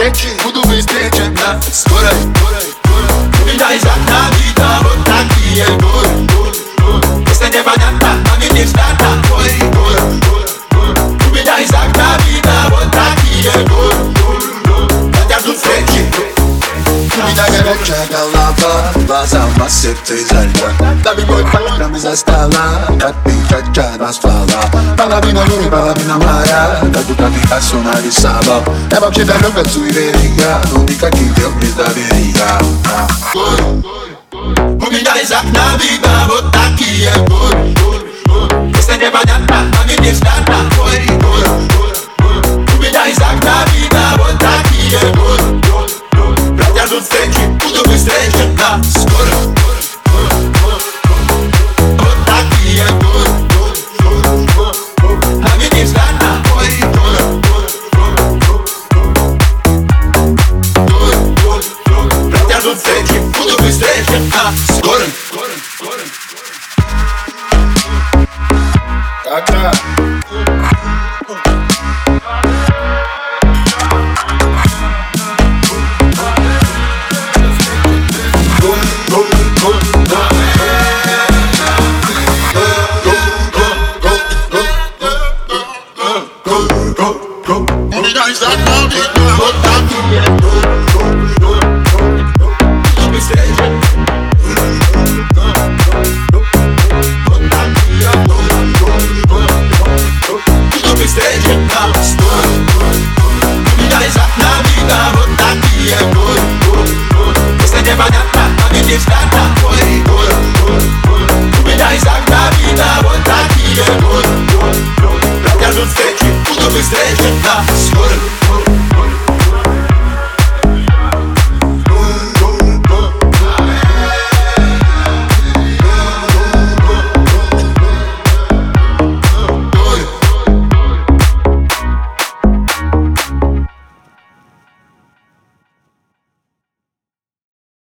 встречи, буду быстрее, чем я. Скоро у меня из окна видно вот такие горы. Если непонятно, а мне не стартно. У меня из окна видно вот такие горы. Хотя ждут встречи. У меня горячая голова, глаза в сердце изо льда. Дами мой прямо из-за стола, как ты чача ствола. Половина луны, половина моя, как будто Пикассо нарисовал. Я вообще далек от суеверия, но никаких дел без доверия. У меня из окна видно вот такие горы. Если непонятно, а мне не стартно. У меня из окна видно вот такие горы. Я жду встречи, буду быстрее, чем я. Скоро вот такие горы. А мне не стартно. Я жду встречи, буду быстрее, чем я. Скоро.